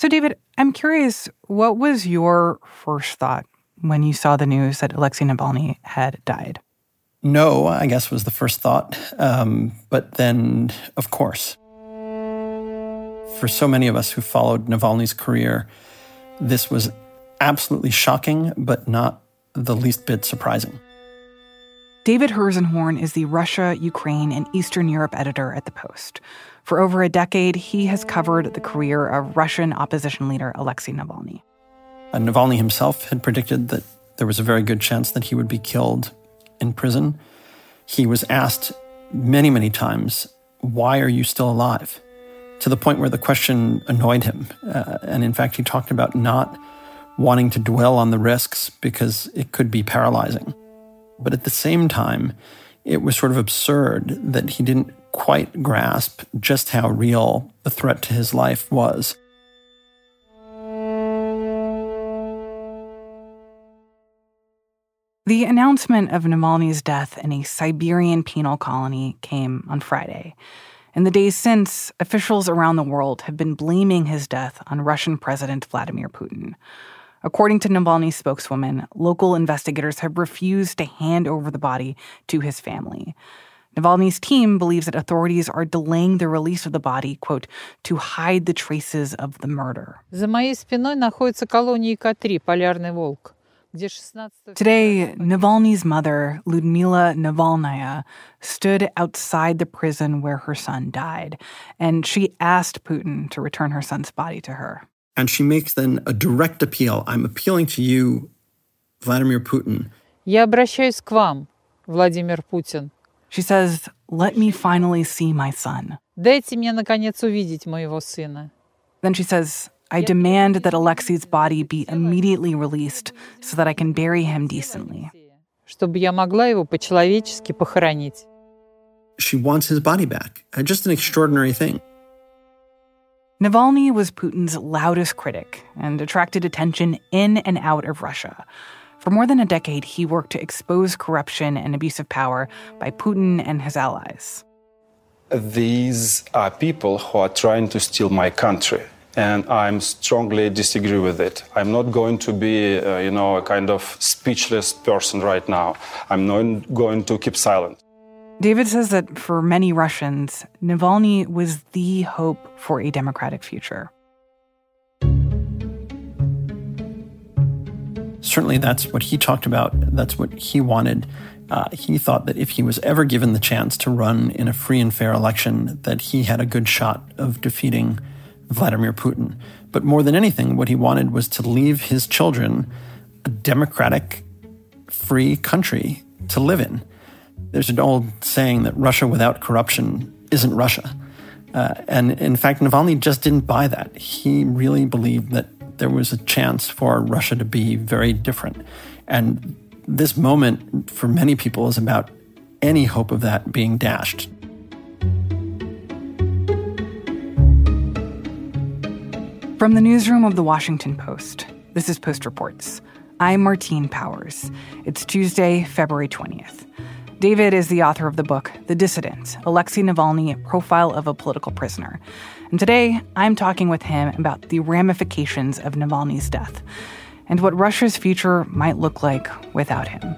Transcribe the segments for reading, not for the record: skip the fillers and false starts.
So, David, I'm curious, what was your first thought when you saw the news that Alexei Navalny had died? No, I guess was the first thought. But then, of course, for so many of us who followed Navalny's career, this was absolutely shocking, but not the least bit surprising. David Herzenhorn is the Russia, Ukraine, and Eastern Europe editor at The Post. For over a decade, he has covered the career of Russian opposition leader Alexei Navalny. Navalny himself had predicted that there was a very good chance that he would be killed in prison. He was asked many, many times, why are you still alive? To the point where the question annoyed him. And in fact, he talked about not wanting to dwell on the risks because it could be paralyzing. But at the same time, it was sort of absurd that he didn't quite grasp just how real the threat to his life was. The announcement of Navalny's death in a Siberian penal colony came on Friday. In the days since, officials around the world have been blaming his death on Russian President Vladimir Putin. According to Navalny's spokeswoman, local investigators have refused to hand over the body to his family. Navalny's team believes that authorities are delaying the release of the body, quote, to hide the traces of the murder. За моей спиной находится колония К3, Полярный волк. Today, Navalny's mother, Lyudmila Navalnaya, stood outside the prison where her son died, and she asked Putin to return her son's body to her. And she makes then a direct appeal. I'm appealing to you, Vladimir Putin. Я обращаюсь к вам, Владимир Путин. She says, let me finally see my son. Дайте мне, наконец, увидеть моего сына. Then she says, I demand that Alexei's body be immediately released so that I can bury him decently. Чтобы я могла его по-человечески похоронить. She wants his body back. Just an extraordinary thing. Navalny was Putin's loudest critic and attracted attention in and out of Russia. For more than a decade, he worked to expose corruption and abuse of power by Putin and his allies. These are people who are trying to steal my country. And I strongly disagree with it. I'm not going to be, a kind of speechless person right now. I'm not going to keep silent. David says that for many Russians, Navalny was the hope for a democratic future. Certainly that's what he talked about. That's what he wanted. He thought that if he was ever given the chance to run in a free and fair election, that he had a good shot of defeating Vladimir Putin. But more than anything, what he wanted was to leave his children a democratic, free country to live in. There's an old saying that Russia without corruption isn't Russia. And in fact, Navalny just didn't buy that. He really believed that there was a chance for Russia to be very different. And this moment, for many people, is about any hope of that being dashed. From the newsroom of The Washington Post, this is Post Reports. I'm Martine Powers. It's Tuesday, February 20th. David is the author of the book, The Dissident, Alexei Navalny, Profile of a Political Prisoner. And today, I'm talking with him about the ramifications of Navalny's death and what Russia's future might look like without him.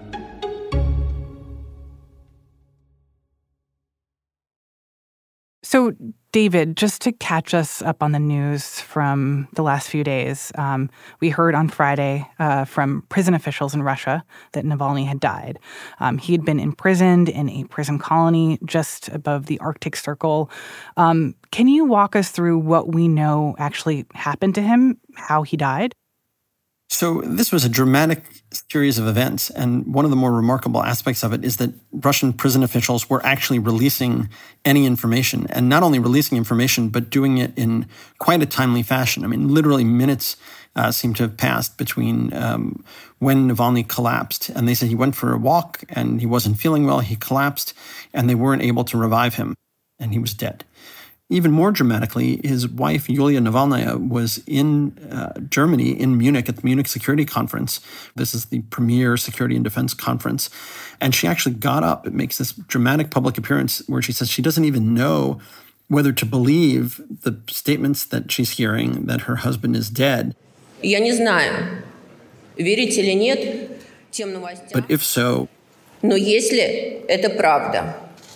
So, David, just to catch us up on the news from the last few days, we heard on Friday from prison officials in Russia that Navalny had died. He had been imprisoned in a prison colony just above the Arctic Circle. Can you walk us through what we know actually happened to him, how he died? So this was a dramatic series of events, and one of the more remarkable aspects of it is that Russian prison officials were actually releasing any information, and not only releasing information, but doing it in quite a timely fashion. I mean, literally minutes seem to have passed between when Navalny collapsed, and they said he went for a walk, and he wasn't feeling well, he collapsed, and they weren't able to revive him, and he was dead. Even more dramatically, his wife, Yulia Navalnaya, was in Germany, in Munich, at the Munich Security Conference. This is the premier security and defense conference. And she actually got up and makes this dramatic public appearance where she says she doesn't even know whether to believe the statements that she's hearing that her husband is dead. Я не знаю, верить или нет тем новостям. But if so, Но если это правда,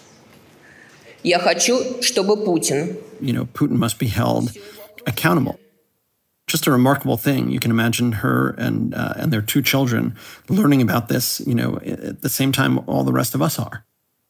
я хочу, чтобы Путин, Putin must be held accountable. Just a remarkable thing. You can imagine her and their two children learning about this, at the same time all the rest of us are.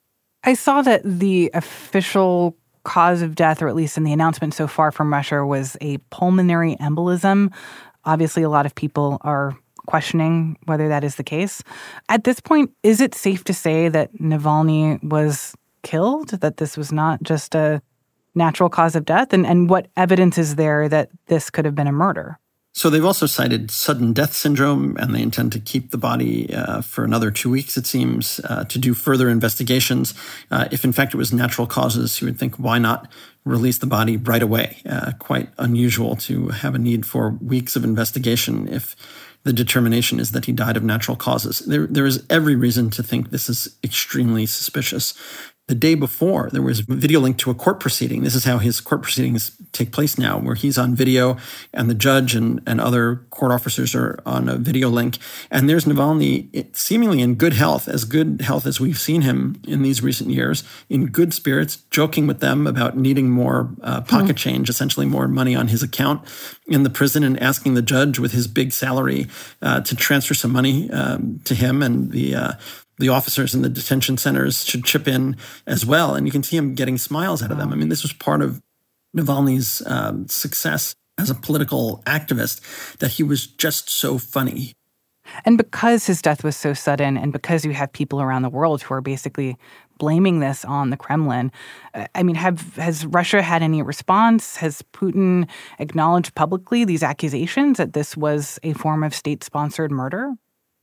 I saw that the official cause of death, or at least in the announcement so far from Russia, was a pulmonary embolism. Obviously, a lot of people are questioning whether that is the case. At this point, is it safe to say that Navalny was killed, that this was not just a natural cause of death? And what evidence is there that this could have been a murder? So they've also cited sudden death syndrome, and they intend to keep the body for another 2 weeks, it seems, to do further investigations. If, in fact, it was natural causes, you would think, why not release the body right away? Quite unusual to have a need for weeks of investigation if the determination is that he died of natural causes. There is every reason to think this is extremely suspicious. The day before, there was a video link to a court proceeding. This is how his court proceedings take place now, where he's on video and the judge and other court officers are on a video link. And there's Navalny seemingly in good health as we've seen him in these recent years, in good spirits, joking with them about needing more pocket change, essentially more money on his account in the prison, and asking the judge with his big salary to transfer some money to him, and the officers in the detention centers should chip in as well. And you can see him getting smiles out of them. I mean, this was part of Navalny's success as a political activist, that he was just so funny. And because his death was so sudden, and because you have people around the world who are basically blaming this on the Kremlin, I mean, has Russia had any response? Has Putin acknowledged publicly these accusations that this was a form of state-sponsored murder?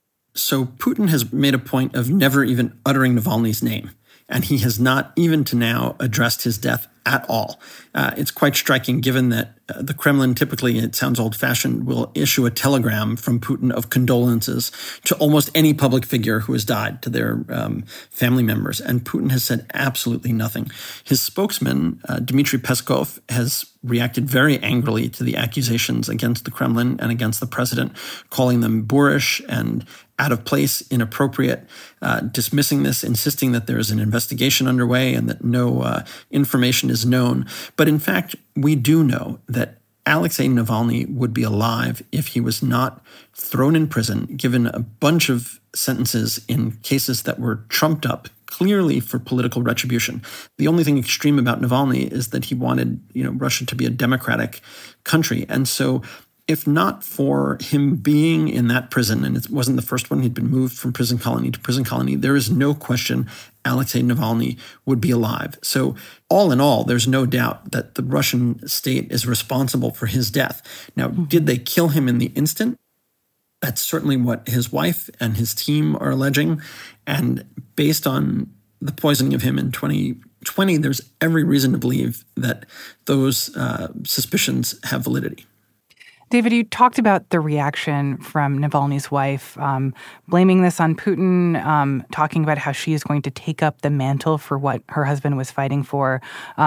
So Putin has made a point of never even uttering Navalny's name, and he has not, even to now, addressed his death at all. It's quite striking, given that the Kremlin typically, it sounds old-fashioned, will issue a telegram from Putin of condolences to almost any public figure who has died, to their family members. And Putin has said absolutely nothing. His spokesman, Dmitry Peskov, has reacted very angrily to the accusations against the Kremlin and against the president, calling them boorish and out of place, inappropriate, dismissing this, insisting that there is an investigation underway and that no information is known. But in fact, we do know that Alexei Navalny would be alive if he was not thrown in prison, given a bunch of sentences in cases that were trumped up clearly for political retribution. The only thing extreme about Navalny is that he wanted, Russia to be a democratic country. And so if not for him being in that prison, and it wasn't the first one, he'd been moved from prison colony to prison colony, there is no question Alexei Navalny would be alive. So all in all, there's no doubt that the Russian state is responsible for his death. Now, did they kill him in the instant? That's certainly what his wife and his team are alleging. And based on the poisoning of him in 2020, there's every reason to believe that those suspicions have validity. David, you talked about the reaction from Navalny's wife, blaming this on Putin, talking about how she is going to take up the mantle for what her husband was fighting for.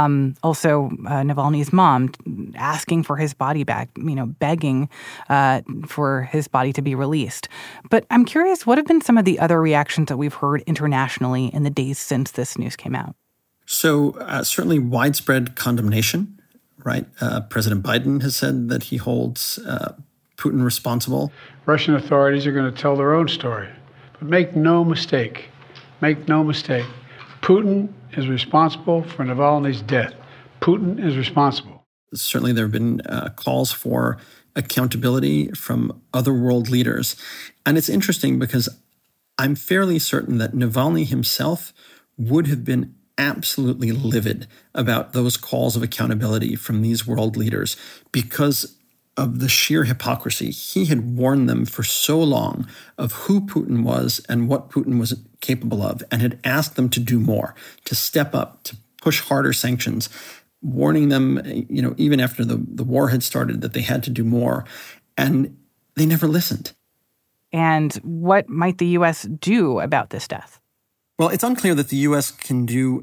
Also, Navalny's mom asking for his body back, begging for his body to be released. But I'm curious, what have been some of the other reactions that we've heard internationally in the days since this news came out? So certainly widespread condemnation. Right. President Biden has said that he holds Putin responsible. Russian authorities are going to tell their own story. But make no mistake, Putin is responsible for Navalny's death. Putin is responsible. Certainly there have been calls for accountability from other world leaders. And it's interesting because I'm fairly certain that Navalny himself would have been absolutely livid about those calls of accountability from these world leaders because of the sheer hypocrisy. He had warned them for so long of who Putin was and what Putin was capable of, and had asked them to do more, to step up, to push harder sanctions, warning them, even after the war had started, that they had to do more. And they never listened. And what might the U.S. do about this death? Well, it's unclear that the U.S. can do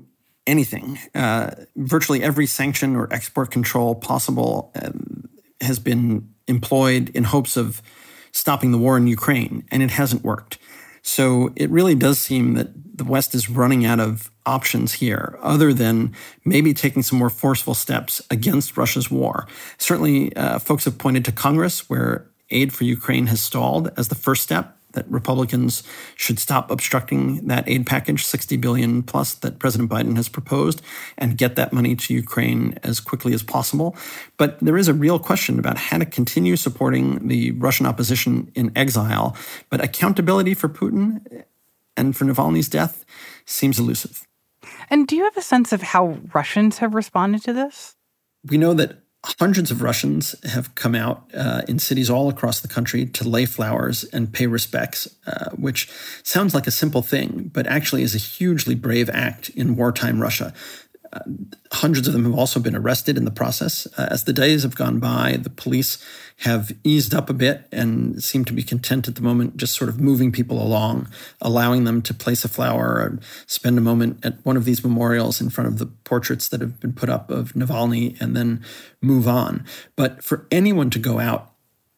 anything. Virtually every sanction or export control possible has been employed in hopes of stopping the war in Ukraine, and it hasn't worked. So it really does seem that the West is running out of options here, other than maybe taking some more forceful steps against Russia's war. Certainly, folks have pointed to Congress, where aid for Ukraine has stalled, as the first step, that Republicans should stop obstructing that aid package, $60 billion plus, that President Biden has proposed, and get that money to Ukraine as quickly as possible. But there is a real question about how to continue supporting the Russian opposition in exile. But accountability for Putin and for Navalny's death seems elusive. And do you have a sense of how Russians have responded to this? We know that hundreds of Russians have come out in cities all across the country to lay flowers and pay respects, which sounds like a simple thing, but actually is a hugely brave act in wartime Russia. Hundreds of them have also been arrested in the process. As the days have gone by, the police have eased up a bit and seem to be content at the moment, just sort of moving people along, allowing them to place a flower or spend a moment at one of these memorials in front of the portraits that have been put up of Navalny and then move on. But for anyone to go out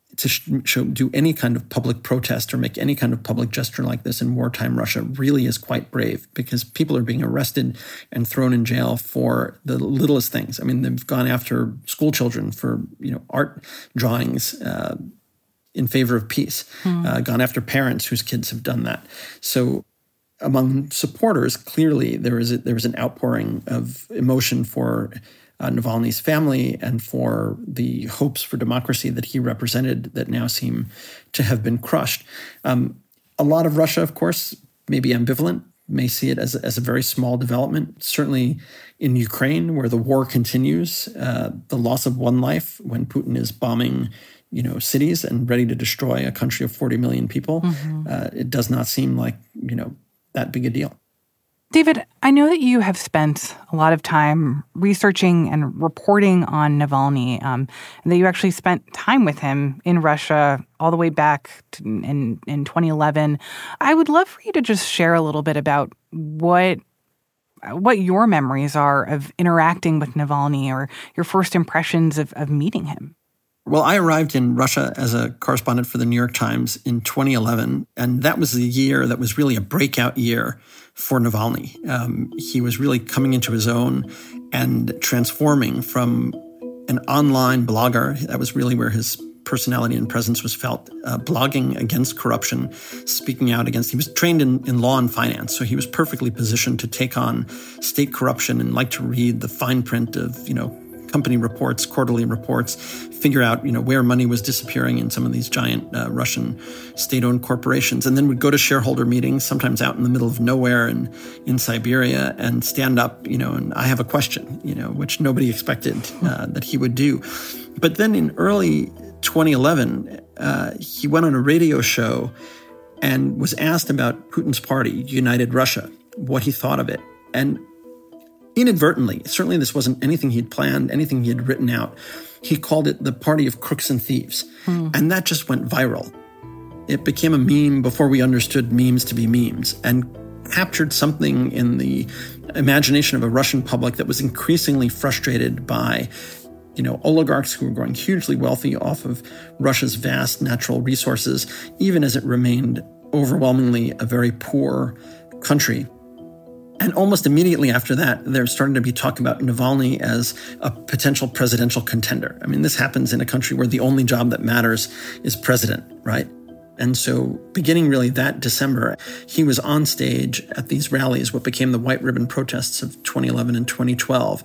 to do any kind of public protest or make any kind of public gesture like this in wartime Russia really is quite brave, because people are being arrested and thrown in jail for the littlest things. I mean, they've gone after school children for, art drawings in favor of peace, gone after parents whose kids have done that. So among supporters, clearly there was an outpouring of emotion for Navalny's family and for the hopes for democracy that he represented that now seem to have been crushed. A lot of Russia, of course, may be ambivalent, may see it as a very small development. Certainly in Ukraine, where the war continues, the loss of one life when Putin is bombing cities and ready to destroy a country of 40 million people, it does not seem like, that big a deal. David, I know that you have spent a lot of time researching and reporting on Navalny, and that you actually spent time with him in Russia all the way back in 2011. I would love for you to just share a little bit about what your memories are of interacting with Navalny, or your first impressions of meeting him. Well, I arrived in Russia as a correspondent for the New York Times in 2011, and that was the year that was really a breakout year for Navalny. He was really coming into his own and transforming from an online blogger. That was really where his personality and presence was felt, blogging against corruption, speaking out against. He was trained in law and finance, so he was perfectly positioned to take on state corruption and like to read the fine print of, company reports, quarterly reports, figure out, where money was disappearing in some of these giant Russian state-owned corporations, and then would go to shareholder meetings, sometimes out in the middle of nowhere and in Siberia, and stand up, and I have a question, which nobody expected that he would do. But then in early 2011, he went on a radio show and was asked about Putin's party, United Russia, what he thought of it. And inadvertently, certainly this wasn't anything he'd planned, anything he had written out, he called it the party of crooks and thieves. And that just went viral. It became a meme before we understood memes to be memes, and captured something in the imagination of a Russian public that was increasingly frustrated by oligarchs who were growing hugely wealthy off of Russia's vast natural resources, even as it remained overwhelmingly a very poor country. And almost immediately after that, there started to be talk about Navalny as a potential presidential contender. I mean, this happens in a country where the only job that matters is president, right? And so beginning really that December, he was on stage at these rallies, what became the white ribbon protests of 2011 and 2012.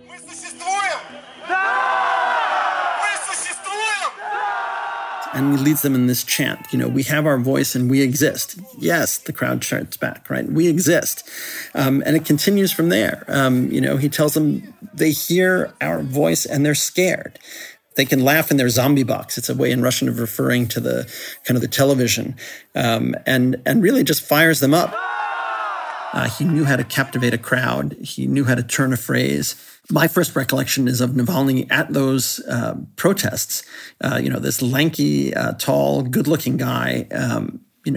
And he leads them in this chant, we have our voice and we exist. Yes, the crowd shouts back, right? We exist. And it continues from there. He tells them they hear our voice and they're scared. They can laugh in their zombie box. It's a way in Russian of referring to the kind of the television, and really just fires them up. He knew how to captivate a crowd. He knew how to turn a phrase. My first recollection is of Navalny at those protests. This lanky, tall, good-looking guy,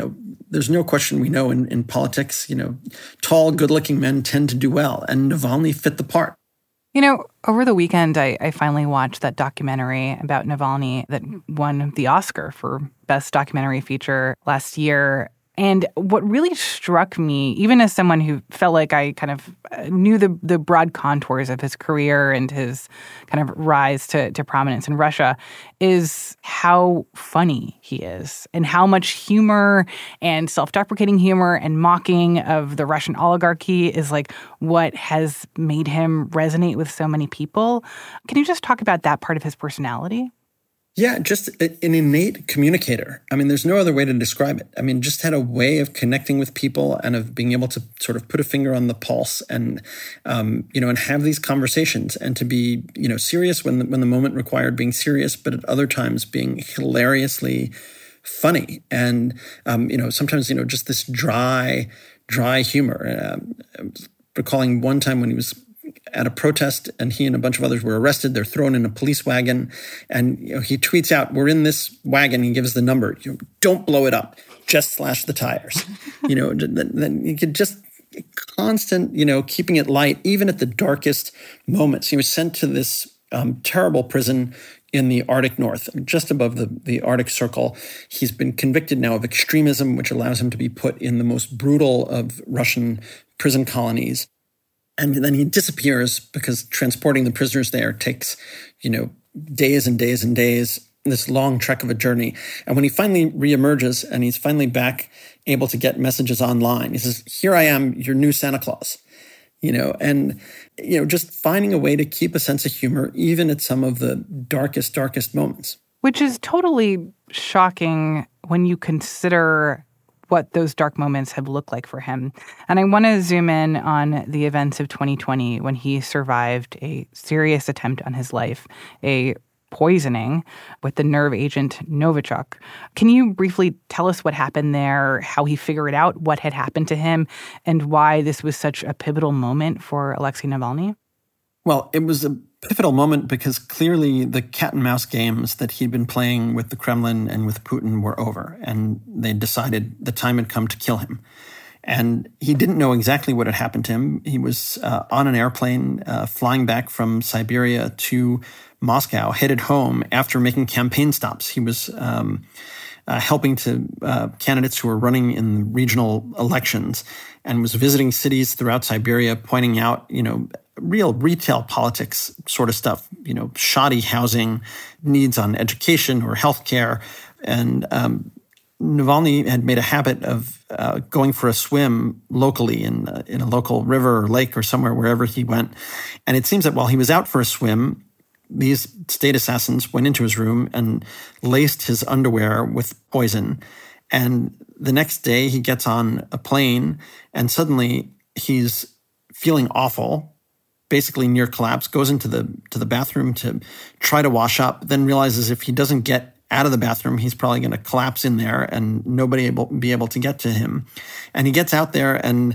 there's no question we know in politics, tall, good-looking men tend to do well, and Navalny fit the part. Over the weekend, I finally watched that documentary about Navalny that won the Oscar for Best Documentary Feature last year. And what really struck me, even as someone who felt like I kind of knew the broad contours of his career and his kind of rise to prominence in Russia, is how funny he is and how much humor and self-deprecating humor and mocking of the Russian oligarchy is like what has made him resonate with so many people. Can you just talk about that part of his personality? Yeah, just an innate communicator. I mean, there's no other way to describe it. I mean, just had a way of connecting with people and of being able to sort of put a finger on the pulse and, and have these conversations and to be, serious when the moment required being serious, but at other times being hilariously funny. And, sometimes, just this dry humor. Recalling one time when he was at a protest and he and a bunch of others were arrested. They're thrown in a police wagon. And he tweets out, "We're in this wagon." He gives the number. "Don't blow it up. Just slash the tires." Then you could just constant, keeping it light, even at the darkest moments. He was sent to this terrible prison in the Arctic North, just above the Arctic Circle. He's been convicted now of extremism, which allows him to be put in the most brutal of Russian prison colonies. And then he disappears because transporting the prisoners there takes, days and days and days, this long trek of a journey. And when he finally reemerges and he's finally back able to get messages online, he says, "Here I am, your new Santa Claus." Just finding a way to keep a sense of humor, even at some of the darkest moments. Which is totally shocking when you consider what those dark moments have looked like for him. And I want to zoom in on the events of 2020 when he survived a serious attempt on his life, a poisoning with the nerve agent Novichok. Can you briefly tell us what happened there, how he figured out what had happened to him, and why this was such a pivotal moment for Alexei Navalny? Well, it was a pivotal moment because clearly the cat and mouse games that he'd been playing with the Kremlin and with Putin were over, and they decided the time had come to kill him. And he didn't know exactly what had happened to him. He was on an airplane flying back from Siberia to Moscow, headed home after making campaign stops. He was helping to candidates who were running in regional elections and was visiting cities throughout Siberia, pointing out, real retail politics sort of stuff, shoddy housing, needs on education or healthcare. And Navalny had made a habit of going for a swim locally in a local river or lake or somewhere, wherever he went. And it seems that while he was out for a swim, these state assassins went into his room and laced his underwear with poison. And the next day he gets on a plane and suddenly he's feeling awful, basically near collapse, goes into the bathroom to try to wash up, then realizes if he doesn't get out of the bathroom, he's probably going to collapse in there and nobody be able to get to him. And he gets out there and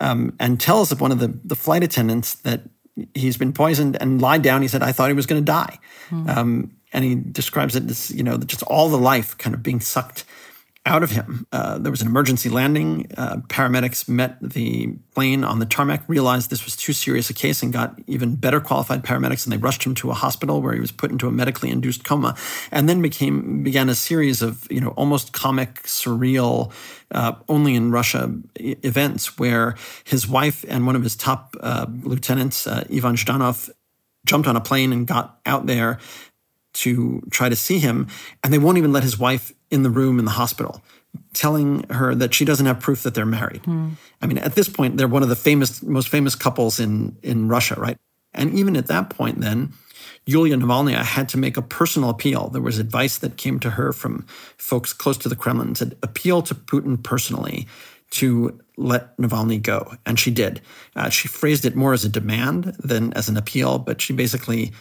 tells one of the flight attendants that he's been poisoned and lied down. He said, "I thought he was going to die." And he describes it as, just all the life kind of being sucked out of him. There was an emergency landing. Paramedics met the plane on the tarmac, realized this was too serious a case, and got even better qualified paramedics, and they rushed him to a hospital where he was put into a medically induced coma, and then began a series of almost comic, surreal, only in Russia events where his wife and one of his top lieutenants, Ivan Zhdanov, jumped on a plane and got out there to try to see him, and they won't even let his wife in the room in the hospital, telling her that she doesn't have proof that they're married. I mean, at this point, they're one of the most famous couples in Russia, right? And even at that point then, Yulia Navalnaya had to make a personal appeal. There was advice that came to her from folks close to the Kremlin, said, appeal to Putin personally to let Navalny go. And she did. She phrased it more as a demand than as an appeal, but she basically,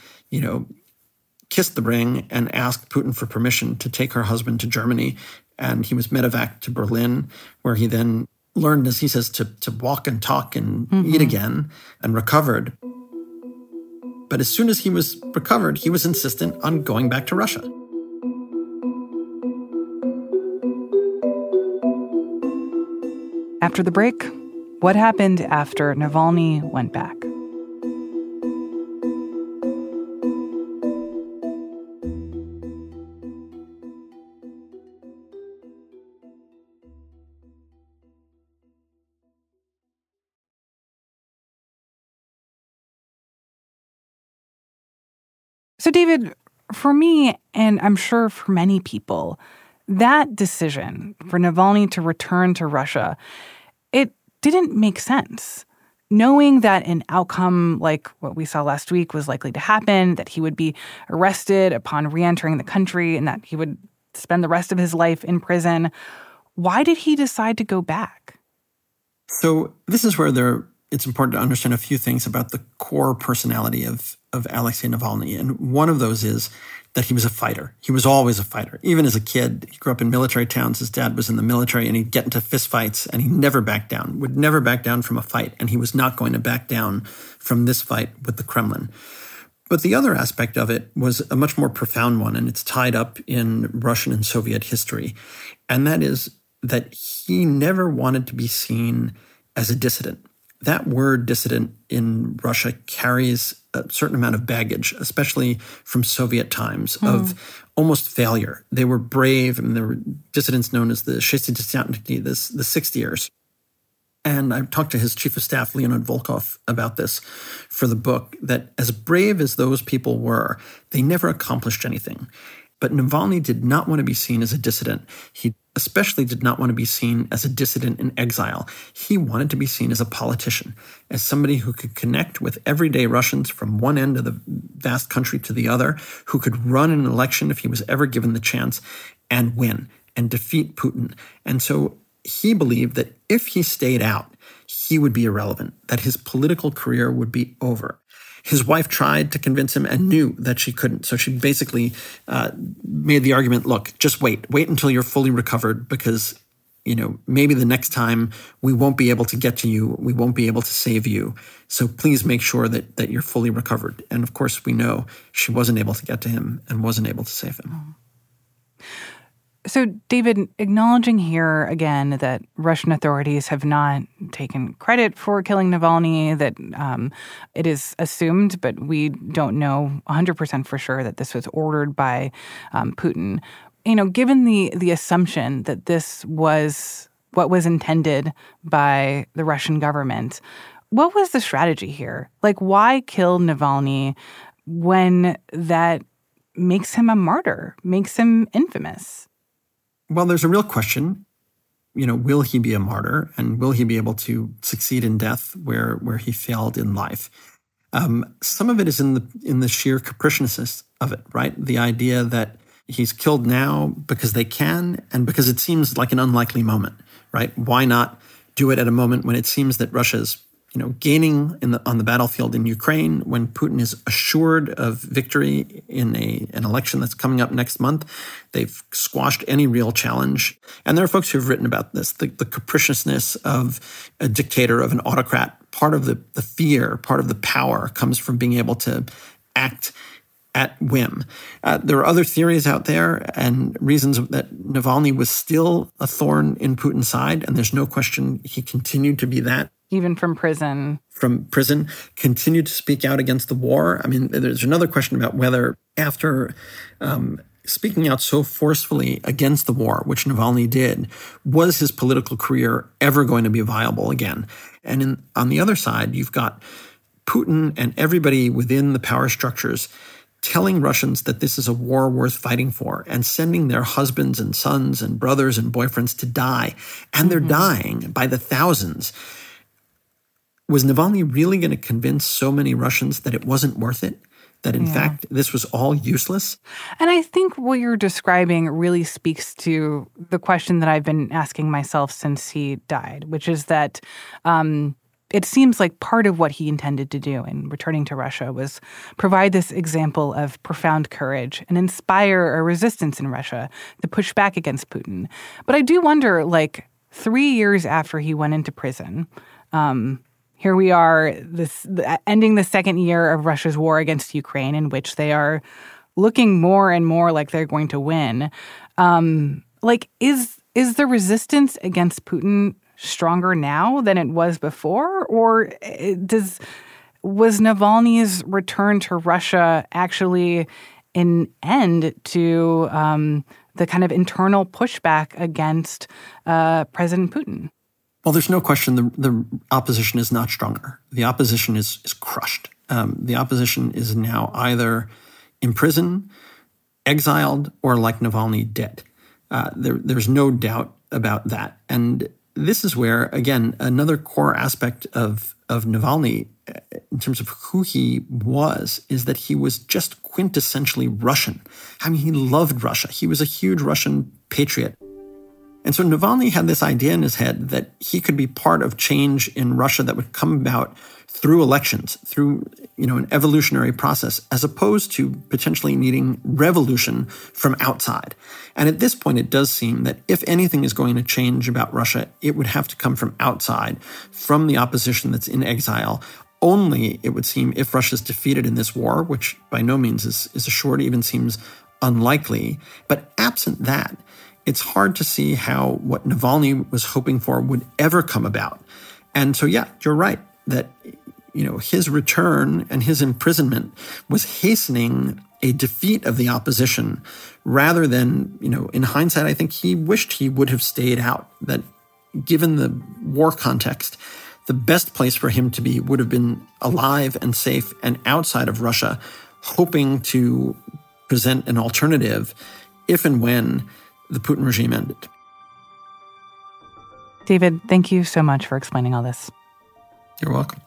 kissed the ring and asked Putin for permission to take her husband to Germany. And he was medevaced to Berlin, where he then learned, as he says, to walk and talk and eat again, and recovered. But as soon as he was recovered, he was insistent on going back to Russia. After the break, what happened after Navalny went back? So, David, for me, and I'm sure for many people, that decision for Navalny to return to Russia, it didn't make sense. Knowing that an outcome like what we saw last week was likely to happen, that he would be arrested upon re-entering the country and that he would spend the rest of his life in prison, why did he decide to go back? So this is where it's important to understand a few things about the core personality of Alexei Navalny. And one of those is that he was a fighter. He was always a fighter. Even as a kid, he grew up in military towns. His dad was in the military, and he'd get into fistfights, and he never backed down, would never back down from a fight. And he was not going to back down from this fight with the Kremlin. But the other aspect of it was a much more profound one, and it's tied up in Russian and Soviet history. And that is that he never wanted to be seen as a dissident. That word dissident in Russia carries a certain amount of baggage, especially from Soviet times, of almost failure. They were brave, and there were dissidents known as the Шестидесятники, the 60ers. And I talked to his chief of staff, Leonid Volkov, about this for the book, that as brave as those people were, they never accomplished anything. But Navalny did not want to be seen as a dissident. He especially did not want to be seen as a dissident in exile. He wanted to be seen as a politician, as somebody who could connect with everyday Russians from one end of the vast country to the other, who could run an election if he was ever given the chance and win and defeat Putin. And so he believed that if he stayed out, he would be irrelevant, that his political career would be over. His wife tried to convince him and knew that she couldn't. So she basically made the argument, look, just wait until you're fully recovered because, maybe the next time we won't be able to get to you. We won't be able to save you. So please make sure that you're fully recovered. And of course, we know she wasn't able to get to him and wasn't able to save him. So, David, acknowledging here again that Russian authorities have not taken credit for killing Navalny, that it is assumed, but we don't know 100% for sure that this was ordered by Putin. Given the assumption that this was what was intended by the Russian government, what was the strategy here? Like, why kill Navalny when that makes him a martyr, makes him infamous? Well, there's a real question. Will he be a martyr, and will he be able to succeed in death where he failed in life? Some of it is in the sheer capriciousness of it, right? The idea that he's killed now because they can, and because it seems like an unlikely moment, right? Why not do it at a moment when it seems that Russia's gaining on the battlefield in Ukraine, when Putin is assured of victory in an election that's coming up next month? They've squashed any real challenge. And there are folks who have written about this, the capriciousness of a dictator, of an autocrat. Part of the fear, part of the power comes from being able to act at whim. There are other theories out there and reasons that Navalny was still a thorn in Putin's side, and there's no question he continued to be that. Even from prison. From prison, continued to speak out against the war. I mean, there's another question about whether after speaking out so forcefully against the war, which Navalny did, was his political career ever going to be viable again? And on the other side, you've got Putin and everybody within the power structures telling Russians that this is a war worth fighting for and sending their husbands and sons and brothers and boyfriends to die. And they're dying by the thousands. Was Navalny really going to convince so many Russians that it wasn't worth it? That, in fact, this was all useless? And I think what you're describing really speaks to the question that I've been asking myself since he died, which is that it seems like part of what he intended to do in returning to Russia was provide this example of profound courage and inspire a resistance in Russia to push back against Putin. But I do wonder, 3 years after he went into prison, here we are, ending the second year of Russia's war against Ukraine, in which they are looking more and more like they're going to win. Is the resistance against Putin stronger now than it was before? Or was Navalny's return to Russia actually an end to the kind of internal pushback against President Putin? Well, there's no question the opposition is not stronger. The opposition is crushed. The opposition is now either in prison, exiled, or like Navalny, dead. There's no doubt about that. And this is where, again, another core aspect of Navalny, in terms of who he was, is that he was just quintessentially Russian. I mean, he loved Russia. He was a huge Russian patriot. And so Navalny had this idea in his head that he could be part of change in Russia that would come about through elections, through, an evolutionary process, as opposed to potentially needing revolution from outside. And at this point, it does seem that if anything is going to change about Russia, it would have to come from outside, from the opposition that's in exile. Only, it would seem, if Russia's defeated in this war, which by no means is assured, even seems unlikely. But absent that, it's hard to see how what Navalny was hoping for would ever come about. And so, yeah, you're right that, his return and his imprisonment was hastening a defeat of the opposition rather than, in hindsight, I think he wished he would have stayed out, that given the war context, the best place for him to be would have been alive and safe and outside of Russia, hoping to present an alternative if and when the Putin regime ended. David, thank you so much for explaining all this. You're welcome.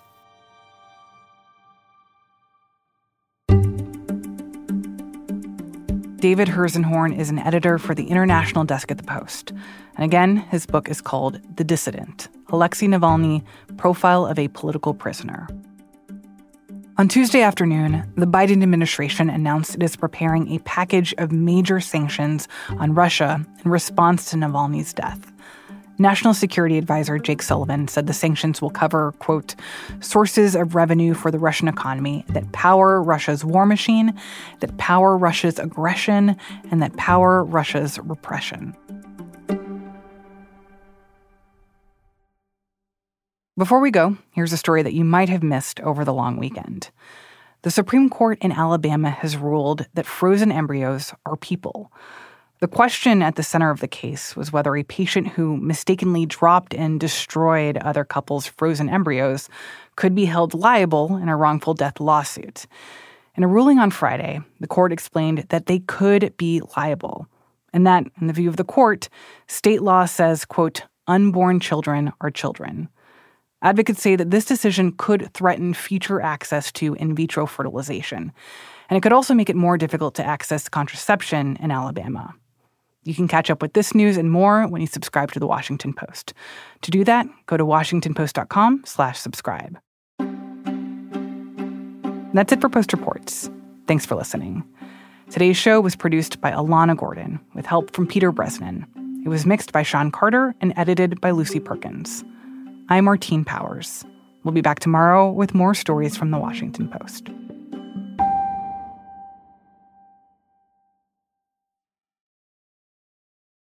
David Herzenhorn is an editor for the international desk at The Post. And again, his book is called The Dissident, Alexei Navalny, Profile of a Political Prisoner. On Tuesday afternoon, the Biden administration announced it is preparing a package of major sanctions on Russia in response to Navalny's death. National Security Advisor Jake Sullivan said the sanctions will cover, quote, sources of revenue for the Russian economy that power Russia's war machine, that power Russia's aggression, and that power Russia's repression. Before we go, here's a story that you might have missed over the long weekend. The Supreme Court in Alabama has ruled that frozen embryos are people. The question at the center of the case was whether a patient who mistakenly dropped and destroyed other couples' frozen embryos could be held liable in a wrongful death lawsuit. In a ruling on Friday, the court explained that they could be liable, and that, in the view of the court, state law says, quote, unborn children are children. Advocates say that this decision could threaten future access to in vitro fertilization, and it could also make it more difficult to access contraception in Alabama. You can catch up with this news and more when you subscribe to The Washington Post. To do that, go to washingtonpost.com/subscribe. That's it for Post Reports. Thanks for listening. Today's show was produced by Alana Gordon with help from Peter Bresnan. It was mixed by Sean Carter and edited by Lucy Perkins. I'm Martine Powers. We'll be back tomorrow with more stories from The Washington Post.